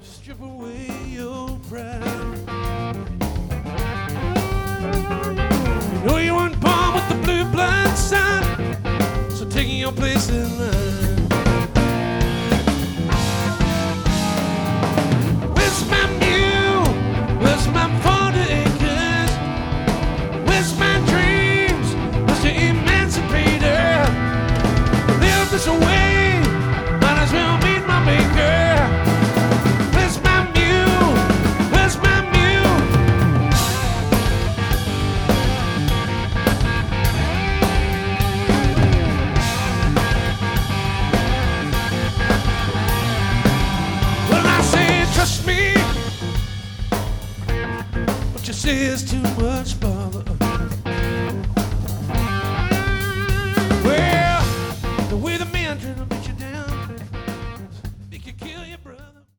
Strip away your pride. You know you weren't born with the blue blood sign, so taking your place in line. Where's my mule? Where's my 40 acres? Where's my dreams? Mr. Emancipator? Live this away, might as well meet my maker. Where's my mule? Where's my mule? Well, I say trust me, what you say is too much.